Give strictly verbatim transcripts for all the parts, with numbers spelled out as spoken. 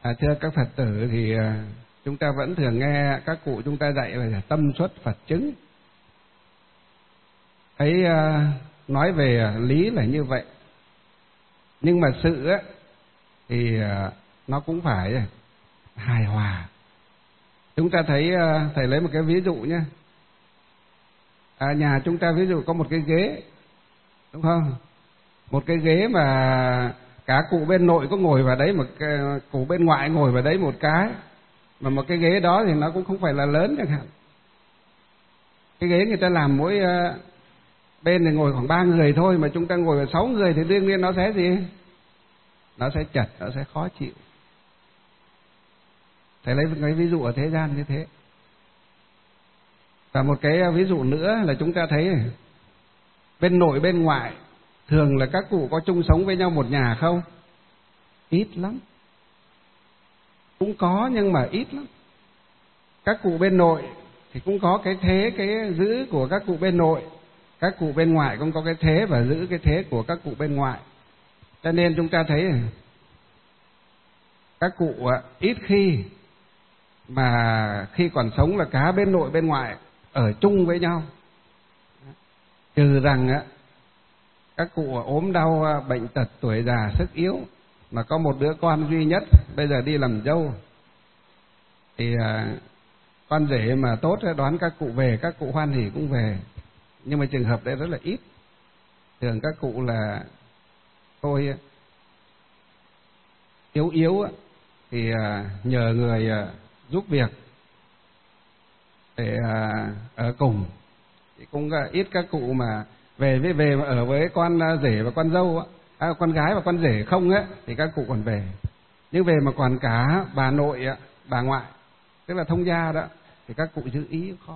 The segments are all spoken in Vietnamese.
À, thưa các Phật tử, thì chúng ta vẫn thường nghe các cụ chúng ta dạy là tâm xuất Phật chứng. Ấy nói về lý là như vậy, nhưng mà sự á, thì nó cũng phải hài hòa. Chúng ta thấy, thầy lấy một cái ví dụ nhé. À, nhà chúng ta ví dụ có một cái ghế, đúng không? Một cái ghế mà cả cụ bên nội có ngồi vào đấy, một cái, cụ bên ngoại ngồi vào đấy một cái, mà một cái ghế đó thì nó cũng không phải là lớn chẳng hạn. Cái ghế người ta làm mỗi bên thì ngồi khoảng ba người thôi, mà chúng ta ngồi vào sáu người thì đương nhiên nó sẽ gì? Nó sẽ chật, nó sẽ khó chịu. Thầy lấy cái ví dụ ở thế gian như thế. Và một cái ví dụ nữa là chúng ta thấy bên nội bên ngoại thường là các cụ có chung sống với nhau một nhà không? Ít lắm. Cũng có nhưng mà ít lắm. Các cụ bên nội thì cũng có cái thế, cái giữ của các cụ bên nội. Các cụ bên ngoại cũng có cái thế và giữ cái thế của các cụ bên ngoại. Cho nên chúng ta thấy các cụ ít khi mà khi còn sống là cả bên nội bên ngoại ở chung với nhau. Trừ rằng các cụ ốm đau, bệnh tật, tuổi già, sức yếu, mà có một đứa con duy nhất bây giờ đi làm dâu, thì con rể mà tốt đón các cụ về, các cụ hoan hỉ cũng về. Nhưng mà trường hợp đấy rất là ít. Thường các cụ là thôi yếu yếu thì nhờ người giúp việc để ở cùng. Thì cũng ít các cụ mà về với về mà ở với con rể và con dâu, à, con gái và con rể không á, thì các cụ còn về. Nhưng về mà còn cả bà nội, bà ngoại, tức là thông gia đó, thì các cụ giữ ý khó.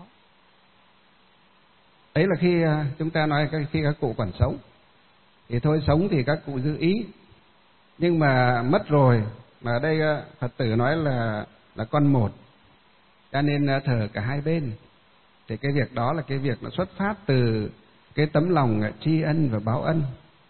Đấy là khi chúng ta nói khi các cụ còn sống. Thì thôi sống thì các cụ giữ ý. Nhưng mà mất rồi, mà ở đây Phật tử nói là là con một, cho nên thờ cả hai bên. Thì cái việc đó là cái việc nó xuất phát từ cái tấm lòng tri ân và báo ân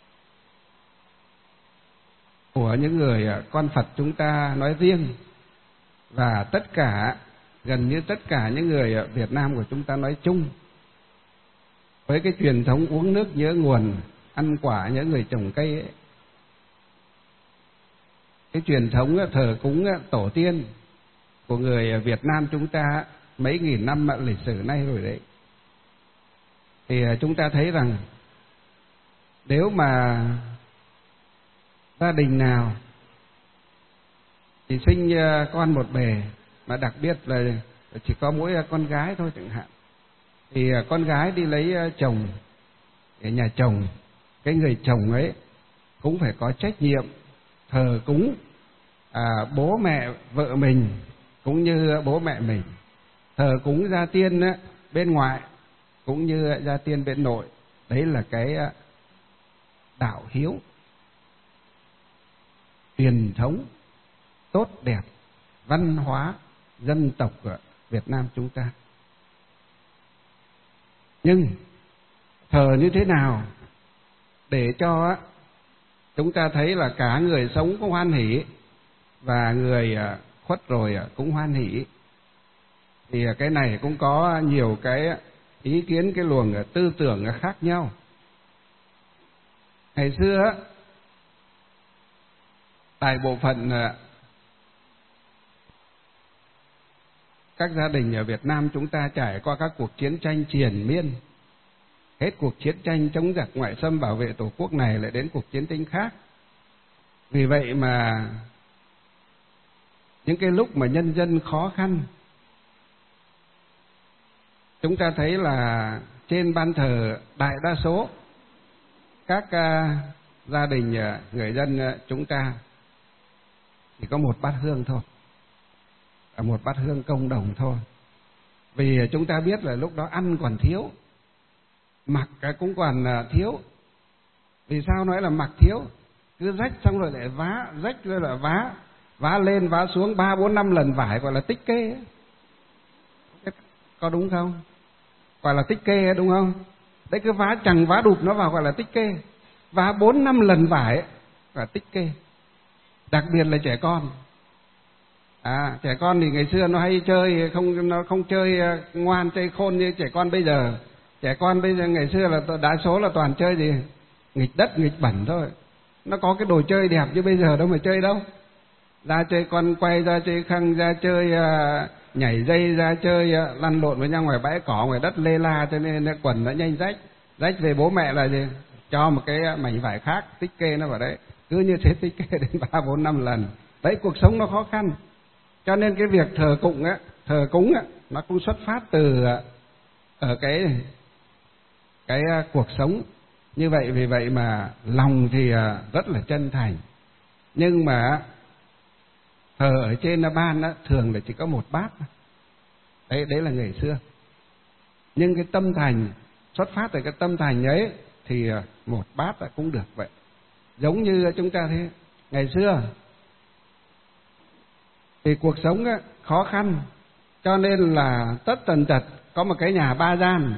của những người con Phật chúng ta nói riêng, và tất cả, gần như tất cả những người Việt Nam của chúng ta nói chung, với cái truyền thống uống nước nhớ nguồn, ăn quả nhớ người trồng cây ấy. Cái truyền thống thờ cúng tổ tiên của người Việt Nam chúng ta mấy nghìn năm lịch sử nay rồi đấy. Thì chúng ta thấy rằng nếu mà gia đình nào thì sinh con một bề, mà đặc biệt là chỉ có mỗi con gái thôi chẳng hạn, thì con gái đi lấy chồng ở nhà chồng, cái người chồng ấy cũng phải có trách nhiệm thờ cúng à, bố mẹ vợ mình cũng như bố mẹ mình, thờ cúng gia tiên bên ngoại cũng như gia tiên bên nội. Đấy là cái đạo hiếu, truyền thống tốt đẹp, văn hóa dân tộc của Việt Nam chúng ta. Nhưng thờ như thế nào để cho chúng ta thấy là cả người sống cũng hoan hỷ và người khuất rồi cũng hoan hỷ, thì cái này cũng có nhiều cái ý kiến, cái luồng tư tưởng khác nhau. Ngày xưa đại bộ phận các gia đình ở Việt Nam chúng ta trải qua các cuộc chiến tranh triền miên. Hết cuộc chiến tranh chống giặc ngoại xâm bảo vệ tổ quốc này lại đến cuộc chiến tranh khác. Vì vậy mà những cái lúc mà nhân dân khó khăn, chúng ta thấy là trên ban thờ đại đa số các uh, gia đình uh, người dân uh, chúng ta chỉ có một bát hương thôi, một bát hương công đồng thôi. Vì chúng ta biết là lúc đó ăn còn thiếu, mặc cũng còn uh, thiếu. Vì sao nói là mặc thiếu? Cứ rách xong rồi lại vá, rách rồi lại vá, vá lên vá xuống ba bốn năm lần vải, gọi là tích kê ấy. Có đúng không? Gọi là tích kê đúng không? Đấy, cứ vá chẳng vá đụp nó vào gọi là tích kê. Vá bốn năm lần vải gọi là tích kê. Đặc biệt là trẻ con. À, trẻ con thì ngày xưa nó hay chơi, không nó không chơi ngoan chơi khôn như trẻ con bây giờ. Trẻ con bây giờ ngày xưa là đa số là toàn chơi gì? Nghịch đất, nghịch bẩn thôi. Nó có cái đồ chơi đẹp như bây giờ đâu mà chơi đâu. Ra chơi con quay, ra chơi khăn, ra chơi uh, nhảy dây, ra chơi uh, lăn lộn với nhau ngoài bãi cỏ, ngoài đất lê la, cho nên quần nó nhanh rách. Rách về bố mẹ là gì? Cho một cái mảnh vải khác, tích kê nó vào đấy. Cứ như thế tích kê đến ba bốn năm lần. Đấy, cuộc sống nó khó khăn. Cho nên cái việc thờ cúng á, thờ cúng á, nó cũng xuất phát từ ở cái cái cuộc sống như vậy. Vì vậy mà lòng thì rất là chân thành, nhưng mà thờ ở trên ban á, thường là chỉ có một bát. Đấy, đấy là ngày xưa. Nhưng cái tâm thành, xuất phát từ cái tâm thành ấy thì một bát cũng được vậy. Giống như chúng ta thế, ngày xưa thì cuộc sống á, khó khăn, cho nên là tất tần tật có một cái nhà ba gian.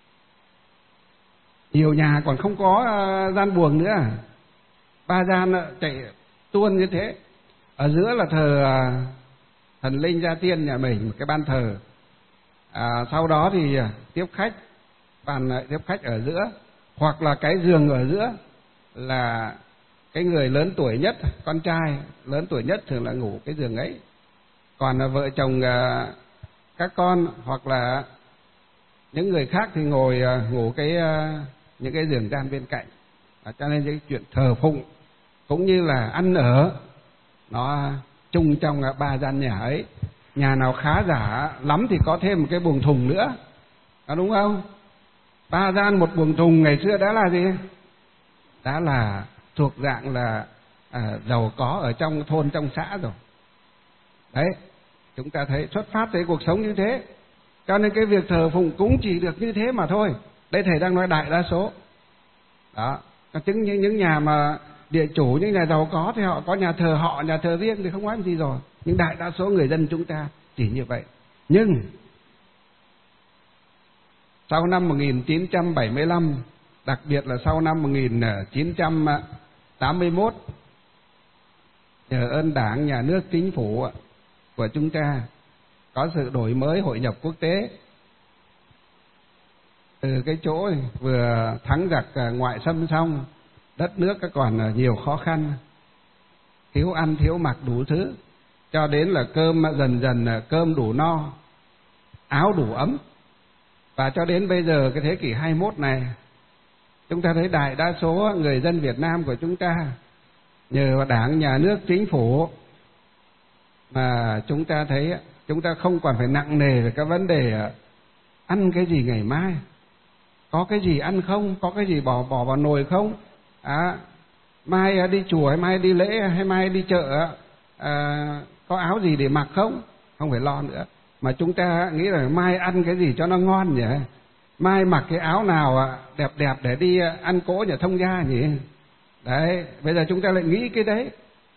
Nhiều nhà còn không có uh, gian buồng nữa, ba gian uh, chạy tuôn như thế. Ở giữa là thờ uh, thần linh gia tiên nhà mình, một cái ban thờ. À, sau đó thì uh, tiếp khách, bàn uh, tiếp khách ở giữa, hoặc là cái giường ở giữa là cái người lớn tuổi nhất, con trai lớn tuổi nhất thường là ngủ cái giường ấy. Còn là vợ chồng uh, các con hoặc là những người khác thì ngồi uh, ngủ cái uh, những cái giường gian bên cạnh. À, cho nên cái chuyện thờ phụng cũng như là ăn ở nó chung trong uh, ba gian nhà ấy. Nhà nào khá giả lắm thì có thêm một cái buồng thùng nữa, à, đúng không? Ba gian một buồng thùng ngày xưa đã là gì? Đã là thuộc dạng là à, giàu có ở trong thôn, trong xã rồi. Đấy, chúng ta thấy xuất phát từ cuộc sống như thế. Cho nên cái việc thờ phụng cũng chỉ được như thế mà thôi. Đây thầy đang nói đại đa số. Đó, chứng những những nhà mà địa chủ, những nhà giàu có thì họ có nhà thờ họ, nhà thờ riêng thì không nói gì rồi. Nhưng đại đa số người dân chúng ta chỉ như vậy. Nhưng sau năm một nghìn chín trăm bảy mươi lăm, đặc biệt là sau năm một nghìn chín trăm tám mươi mốt, nhờ ơn Đảng, Nhà nước, Chính phủ của chúng ta có sự đổi mới, hội nhập quốc tế. Từ cái chỗ vừa thắng giặc ngoại xâm xong, đất nước còn nhiều khó khăn, thiếu ăn thiếu mặc đủ thứ, cho đến là cơm dần dần cơm đủ no, áo đủ ấm. Và cho đến bây giờ cái thế kỷ hai mươi mốt này, chúng ta thấy đại đa số người dân Việt Nam của chúng ta nhờ Đảng, Nhà nước, Chính phủ mà chúng ta thấy chúng ta không còn phải nặng nề về các vấn đề ăn cái gì ngày mai, có cái gì ăn không, có cái gì bỏ bỏ vào nồi không, à, mai đi chùa hay mai đi lễ hay mai đi chợ à, có áo gì để mặc không, không phải lo nữa. Mà chúng ta nghĩ là mai ăn cái gì cho nó ngon nhỉ, mai mặc cái áo nào đẹp đẹp để đi ăn cỗ nhà thông gia nhỉ. Đấy, bây giờ chúng ta lại nghĩ cái đấy.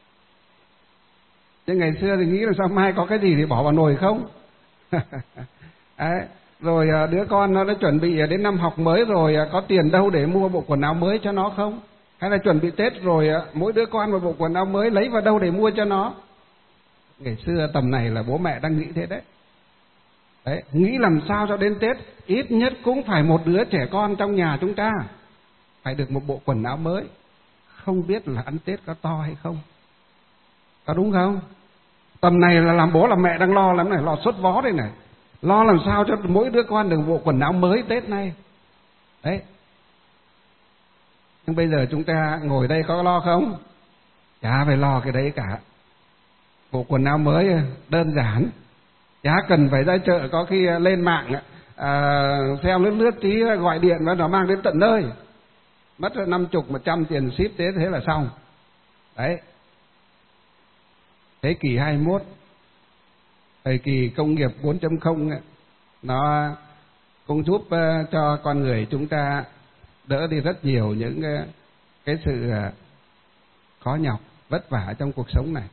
Chứ ngày xưa thì nghĩ là sao mai có cái gì thì bỏ vào nồi không. Đấy, rồi đứa con nó đã chuẩn bị đến năm học mới rồi, có tiền đâu để mua bộ quần áo mới cho nó không? Hay là chuẩn bị Tết rồi mỗi đứa con một bộ quần áo mới, lấy vào đâu để mua cho nó? Ngày xưa tầm này là bố mẹ đang nghĩ thế đấy. Đấy, nghĩ làm sao cho đến Tết ít nhất cũng phải một đứa trẻ con trong nhà chúng ta phải được một bộ quần áo mới. Không biết là ăn Tết có to hay không, có đúng không? Tầm này là làm bố làm mẹ đang lo lắm này, lo sốt vó đây này, lo làm sao cho mỗi đứa con được bộ quần áo mới Tết này. Đấy. Nhưng bây giờ chúng ta ngồi đây có lo không? Chả phải lo cái đấy cả. Bộ quần áo mới đơn giản, chả cần phải ra chợ, có khi lên mạng à, xem lướt lướt tí gọi điện và nó mang đến tận nơi, mất năm chục một trăm tiền ship, thế thế là xong. Đấy, thế kỷ hai mươi mốt, thời kỳ công nghiệp bốn chấm không, nó cũng giúp cho con người chúng ta đỡ đi rất nhiều những cái sự khó nhọc vất vả trong cuộc sống này.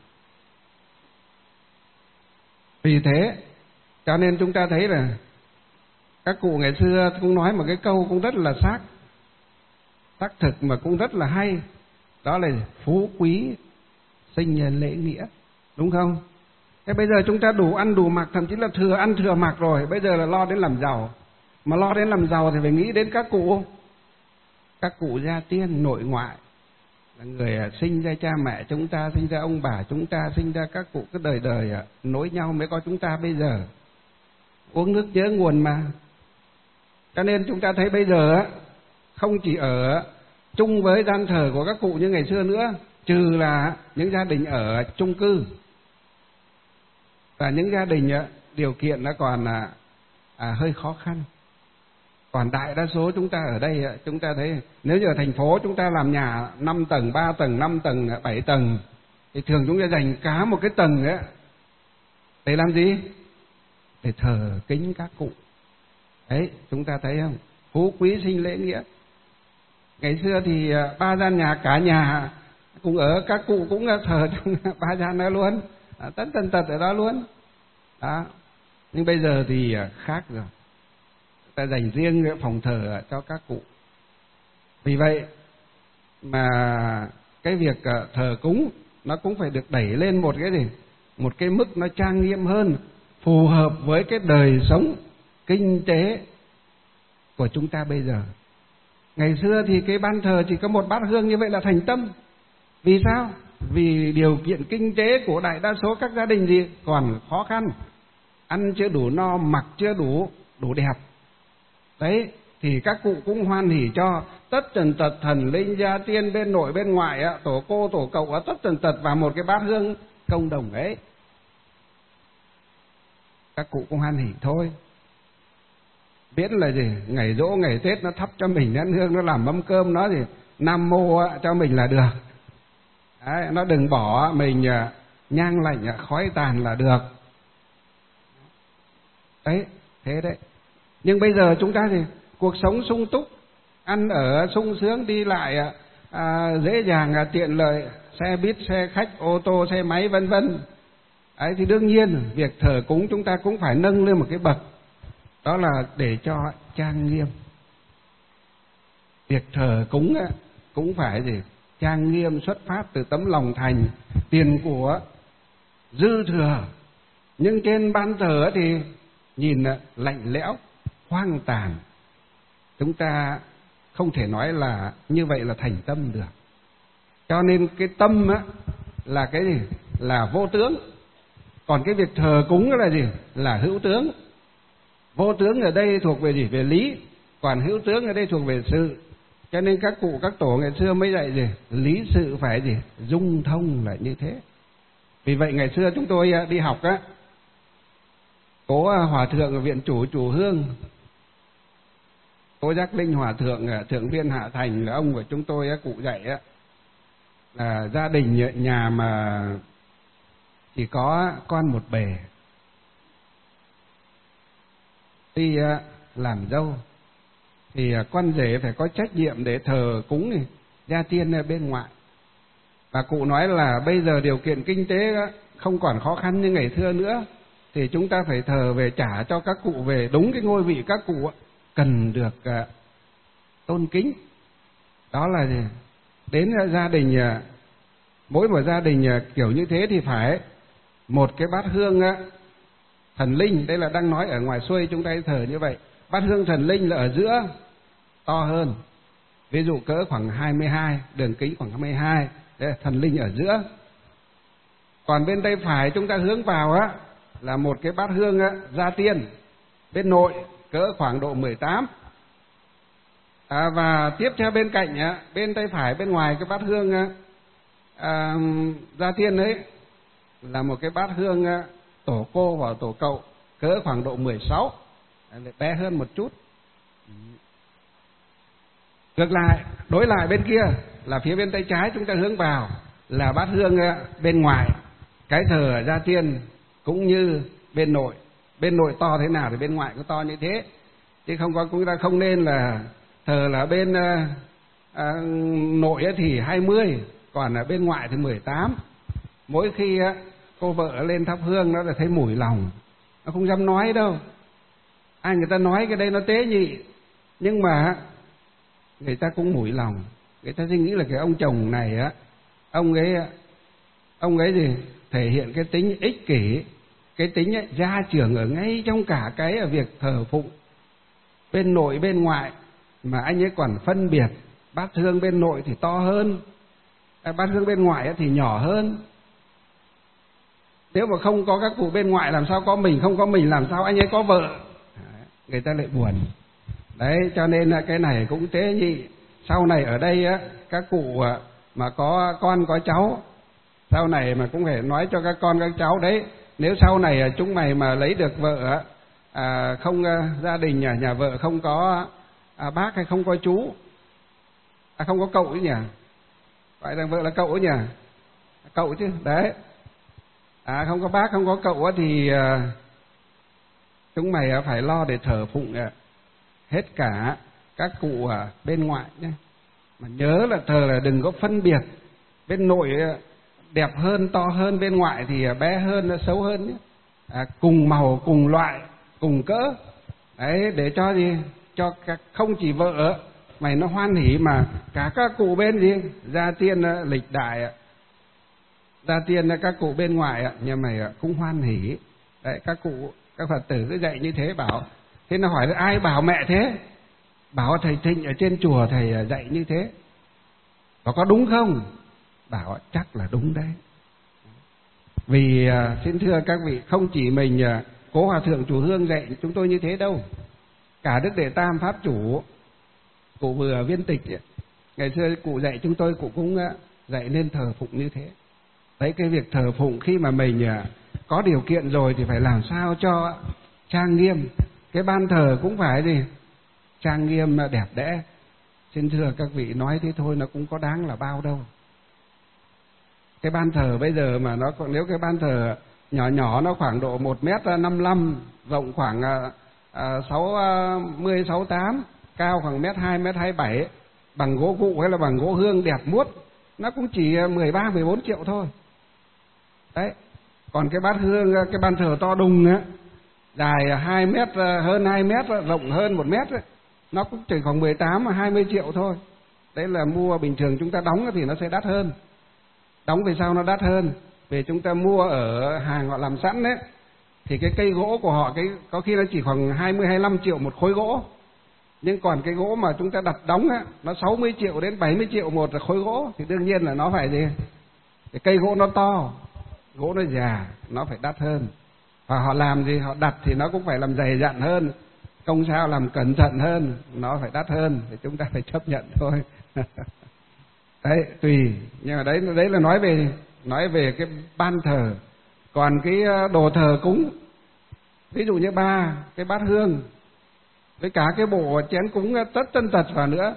Vì thế cho nên chúng ta thấy là các cụ ngày xưa cũng nói một cái câu cũng rất là xác xác thực mà cũng rất là hay, đó là phú quý sinh nhân lễ nghĩa, đúng không? Thế bây giờ chúng ta đủ ăn đủ mặc, thậm chí là thừa ăn thừa mặc rồi, bây giờ là lo đến làm giàu. Mà lo đến làm giàu thì phải nghĩ đến các cụ, các cụ gia tiên nội ngoại, là người sinh ra cha mẹ chúng ta, sinh ra ông bà chúng ta, sinh ra các cụ cứ đời đời nối nhau mới có chúng ta bây giờ. Uống nước nhớ nguồn mà. Cho nên chúng ta thấy bây giờ không chỉ ở chung với gian thờ của các cụ như ngày xưa nữa, trừ là những gia đình ở chung cư và những gia đình điều kiện nó còn à, hơi khó khăn. Còn đại đa số chúng ta ở đây, chúng ta thấy nếu như ở thành phố chúng ta làm nhà năm tầng, ba tầng, năm tầng, bảy tầng thì thường chúng ta dành cả một cái tầng ấy để làm gì? Để thờ kính các cụ. Đấy, chúng ta thấy không? Phú quý sinh lễ nghĩa. Ngày xưa thì ba gian nhà, cả nhà cùng ở, các cụ cũng thờ trong ba gian đó luôn, tất tần tật ở đó luôn. Đó. Nhưng bây giờ thì khác rồi, ta dành riêng phòng thờ cho các cụ. Vì vậy mà cái việc thờ cúng nó cũng phải được đẩy lên một cái gì, một cái mức nó trang nghiêm hơn, phù hợp với cái đời sống kinh tế của chúng ta bây giờ. Ngày xưa thì cái ban thờ chỉ có một bát hương như vậy là thành tâm. Vì sao? Vì điều kiện kinh tế của đại đa số các gia đình gì còn khó khăn, ăn chưa đủ no, mặc chưa đủ đủ đẹp. Đấy, thì các cụ cũng hoan hỉ cho tất tần tật thần linh gia tiên bên nội bên ngoại, tổ cô tổ cậu tất tần tật vào một cái bát hương công đồng ấy. Các cụ cũng hoan hỉ thôi. Biết là gì, ngày giỗ ngày Tết nó thắp cho mình nén hương, nó làm mâm cơm nó gì nam mô cho mình là được. Đấy, nó đừng bỏ mình nhang lạnh khói tàn là được. Đấy, thế đấy. Nhưng bây giờ chúng ta thì cuộc sống sung túc, ăn ở sung sướng, đi lại à, dễ dàng, à, tiện lợi, xe buýt, xe khách, ô tô, xe máy vân vân. Đấy, thì đương nhiên việc thờ cúng chúng ta cũng phải nâng lên một cái bậc, đó là để cho trang nghiêm. Việc thờ cúng á, cũng phải gì trang nghiêm, xuất phát từ tấm lòng thành, tiền của dư thừa. Nhưng trên ban thờ thì nhìn lạnh lẽo, hoang tàn. Chúng ta không thể nói là như vậy là thành tâm được. Cho nên cái tâm á, là cái gì? Là vô tướng. Còn cái việc thờ cúng là gì? Là hữu tướng. Vô tướng ở đây thuộc về gì? Về lý. Còn hữu tướng ở đây thuộc về sự. Cho nên các cụ các tổ ngày xưa mới dạy gì? Lý sự phải gì? Dung thông là như thế. Vì vậy ngày xưa chúng tôi đi học á, có hòa thượng ở viện chủ chủ hương, Cố Giác Linh hòa thượng thượng viên Hạ Thành là ông của chúng tôi, cụ dạy á, là gia đình nhà mà chỉ có con một bề đi làm dâu thì con rể phải có trách nhiệm để thờ cúng này, gia tiên bên ngoại. Và cụ nói là bây giờ điều kiện kinh tế không còn khó khăn như ngày xưa nữa, thì chúng ta phải thờ về, trả cho các cụ về đúng cái ngôi vị các cụ cần được tôn kính. Đó là gì? Đến gia đình, mỗi một gia đình kiểu như thế thì phải một cái bát hương thần linh. Đây là đang nói ở ngoài xuôi chúng ta thờ như vậy. Bát hương thần linh là ở giữa, to hơn, ví dụ cỡ khoảng hai mươi hai, đường kính khoảng hai mươi hai, đây là thần linh ở giữa. Còn bên tay phải chúng ta hướng vào á là một cái bát hương á, gia tiên bên nội cỡ khoảng độ mười tám. À, và tiếp theo bên cạnh á, bên tay phải bên ngoài cái bát hương á, à, gia tiên ấy là một cái bát hương á, tổ cô và tổ cậu cỡ khoảng độ mười sáu, bé hơn một chút. Ngược lại, đối lại bên kia là phía bên tay trái chúng ta hướng vào là bát hương bên ngoài, cái thờ gia tiên cũng như bên nội. Bên nội to thế nào thì bên ngoại cũng to như thế, chứ không có, chúng ta không nên là thờ là bên à, à, nội thì hai mươi, còn ở bên ngoại thì mười tám. Mỗi khi á, cô vợ lên thắp hương nó là thấy mủi lòng, nó không dám nói đâu. Ai người ta nói cái đây nó tế nhị, nhưng mà người ta cũng mủi lòng. Người ta suy nghĩ là cái ông chồng này á, ông ấy ông ấy gì thể hiện cái tính ích kỷ, cái tính ấy, gia trưởng ở ngay trong cả cái việc thờ phụng bên nội bên ngoại, mà anh ấy còn phân biệt bát hương bên nội thì to hơn, bát hương bên ngoại thì nhỏ hơn. Nếu mà không có các cụ bên ngoại làm sao có mình, không có mình làm sao anh ấy có vợ, người ta lại buồn. Đấy, cho nên là cái này cũng tế nhị. Sau này ở đây á, các cụ mà có con có cháu, sau này mà cũng phải nói cho các con các cháu đấy, nếu sau này chúng mày mà lấy được vợ, à, không gia đình nhà nhà vợ không có à, bác hay không có chú, à, không có cậu ấy nhỉ, phải là vợ là cậu ấy nhỉ, cậu chứ đấy, à, không có bác không có cậu thì à, chúng mày phải lo để thờ phụng à, hết cả các cụ ở bên ngoại nhé. Mà nhớ là thờ là đừng có phân biệt bên nội đẹp hơn to hơn, bên ngoại thì bé hơn xấu hơn nhé. À, cùng màu cùng loại cùng cỡ đấy, để cho gì cho các, không chỉ vợ mày nó hoan hỉ mà cả các cụ bên gì gia tiên lịch đại, gia tiên các cụ bên ngoài nhà mày cũng hoan hỉ đấy. Các cụ các Phật tử cứ dạy như thế, bảo thế nó hỏi là ai bảo mẹ thế, bảo thầy Thịnh ở trên chùa thầy dạy như thế, bảo có đúng không, bảo chắc là đúng đấy. Vì à, xin thưa các vị, không chỉ mình à, Cố Hòa Thượng Chùa Hương dạy chúng tôi như thế đâu, cả Đức Đệ Tam Pháp Chủ, cụ vừa viên tịch ngày xưa cụ dạy chúng tôi, cụ cũng à, dạy nên thờ phụng như thế. Đấy, cái việc thờ phụng khi mà mình à, có điều kiện rồi thì phải làm sao cho trang nghiêm, cái ban thờ cũng phải gì trang nghiêm đẹp đẽ. Xin thưa các vị, nói thế thôi nó cũng có đáng là bao đâu. Cái ban thờ bây giờ mà nó còn, nếu cái ban thờ nhỏ nhỏ nó khoảng độ một mét năm lăm, rộng khoảng sáu mươi sáu tám, cao khoảng mét hai mét hai bảy, bằng gỗ cụ hay là bằng gỗ hương đẹp muốt, nó cũng chỉ mười ba mười bốn triệu thôi. Đấy. Còn cái bát hương, cái ban thờ to đùng á, dài hai mét, hơn hai mét, rộng hơn một mét ấy, nó cũng chỉ khoảng mười tám hai mươi triệu thôi. Đấy là mua bình thường chúng ta đóng thì nó sẽ đắt hơn. Đóng vì sao nó đắt hơn? Vì chúng ta mua ở hàng họ làm sẵn đấy, thì cái cây gỗ của họ cái có khi nó chỉ khoảng hai mươi hai mươi lăm triệu một khối gỗ. Nhưng còn cái gỗ mà chúng ta đặt đóng á, nó sáu mươi triệu đến bảy mươi triệu một khối gỗ, thì đương nhiên là nó phải gì? Cái cây gỗ nó to, gỗ nó già, nó phải đắt hơn. Và họ làm gì? Họ đặt thì nó cũng phải làm dày dặn hơn, công sao làm cẩn thận hơn, nó phải đắt hơn, thì chúng ta phải chấp nhận thôi. Đấy, tùy. Nhưng mà đấy đấy là nói về nói về cái ban thờ. Còn cái đồ thờ cúng, ví dụ như ba cái bát hương với cả cái bộ chén cúng tất tân tật vào nữa,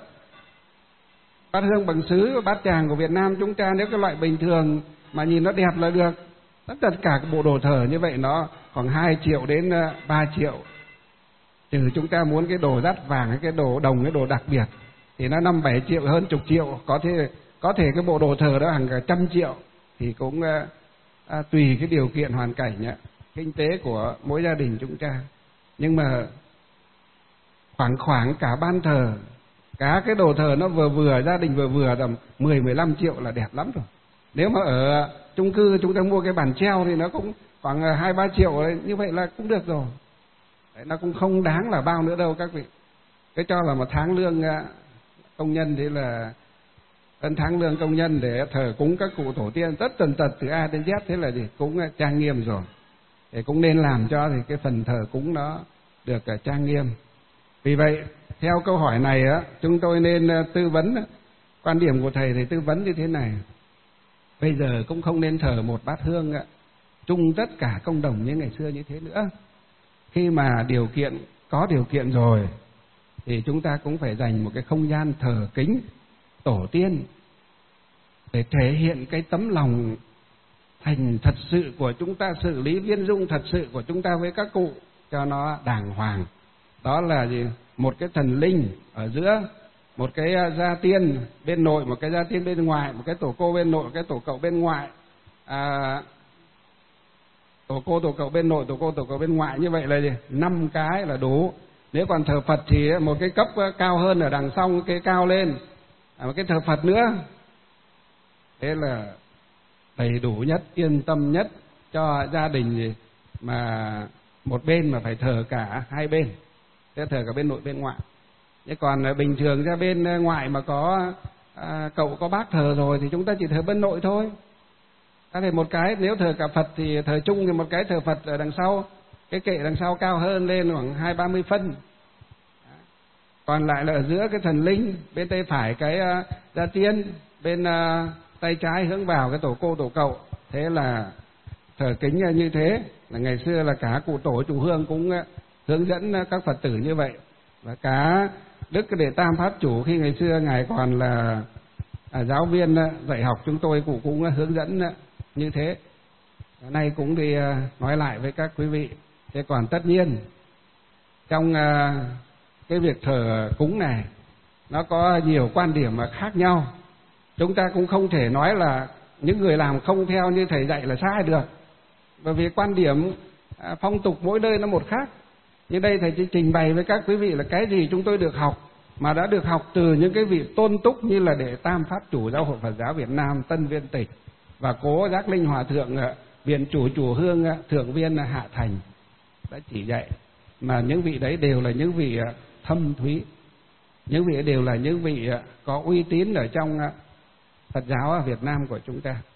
bát hương bằng sứ và bát tràng của Việt Nam chúng ta, nếu cái loại bình thường mà nhìn nó đẹp là được, tất tất cả cái bộ đồ thờ như vậy nó khoảng hai triệu đến ba triệu. Trừ chúng ta muốn cái đồ dát vàng, cái đồ đồng, cái đồ đặc biệt thì nó năm bảy triệu, hơn chục triệu, có thể có thể cái bộ đồ thờ đó hàng cả trăm triệu, thì cũng à, tùy cái điều kiện hoàn cảnh nhá, kinh tế của mỗi gia đình chúng ta. Nhưng mà khoảng khoảng cả ban thờ, cả cái đồ thờ nó vừa vừa, gia đình vừa vừa, tầm mười mười lăm triệu là đẹp lắm rồi. Nếu mà ở chung cư chúng ta mua cái bàn treo thì nó cũng khoảng hai ba triệu đấy, như vậy là cũng được rồi. Đấy, nó cũng không đáng là bao nữa đâu các vị. Cái cho là một tháng lương công nhân thì là ân tháng lương công nhân để thờ cúng các cụ tổ tiên tất tần tật từ A đến Z, thế là gì cũng trang nghiêm rồi. Thì cũng nên làm cho thì cái phần thờ cúng nó được trang nghiêm. Vì vậy theo câu hỏi này á, chúng tôi nên tư vấn, quan điểm của thầy thì tư vấn như thế này: bây giờ cũng không nên thờ một bát hương chung tất cả công đồng như ngày xưa như thế nữa. Khi mà điều kiện có điều kiện rồi thì chúng ta cũng phải dành một cái không gian thờ kính tổ tiên để thể hiện cái tấm lòng thành thật sự của chúng ta, xử lý viên dung thật sự của chúng ta với các cụ cho nó đàng hoàng. Đó là gì? Một cái thần linh ở giữa, một cái gia tiên bên nội, một cái gia tiên bên ngoài, một cái tổ cô bên nội, một cái tổ cậu bên ngoại, à, tổ cô tổ cậu bên nội, tổ cô tổ cậu bên ngoại, như vậy là gì? Năm cái là đủ. Nếu còn thờ Phật thì một cái cấp cao hơn ở đằng sau, cái cao lên, à, một cái thờ Phật nữa. Thế là đầy đủ nhất, yên tâm nhất cho gia đình gì mà một bên mà phải thờ cả hai bên, sẽ thờ cả bên nội bên ngoại. Chứ còn bình thường ra bên ngoại mà có à, cậu có bác thờ rồi thì chúng ta chỉ thờ bên nội thôi. Có thể một cái nếu thờ cả Phật thì thờ chung, thì một cái thờ Phật ở đằng sau, cái kệ đằng sau cao hơn lên khoảng hai ba mươi phân. Còn lại là ở giữa cái thần linh, bên tay phải cái uh, gia tiên, bên uh, tay trái hướng vào cái tổ cô tổ cậu. Thế là thờ kính như thế. Là ngày xưa là cả cụ tổ chùa Hương cũng uh, hướng dẫn các Phật tử như vậy. Và cả Đức Đệ Tam Pháp Chủ khi ngày xưa ngài còn là à, giáo viên uh, dạy học chúng tôi cũng cũng uh, hướng dẫn uh, như thế. Hôm nay cũng đi uh, nói lại với các quý vị. Thế còn tất nhiên trong uh, cái việc thờ cúng này nó có nhiều quan điểm mà khác nhau. Chúng ta cũng không thể nói là những người làm không theo như thầy dạy là sai được, bởi vì quan điểm à, phong tục mỗi nơi nó một khác. Như đây thầy chỉ trình bày với các quý vị là cái gì chúng tôi được học, mà đã được học từ những cái vị tôn túc như là Đệ Tam Pháp Chủ Giáo hội Phật giáo Việt Nam Tân Viên Tịch và Cố Giác Linh Hòa Thượng Viện Chủ Chùa Hương Thượng Viên Hạ Thành đã chỉ dạy. Mà những vị đấy đều là những vị thâm thúy, những vị đều là những vị có uy tín ở trong Phật giáo Việt Nam của chúng ta.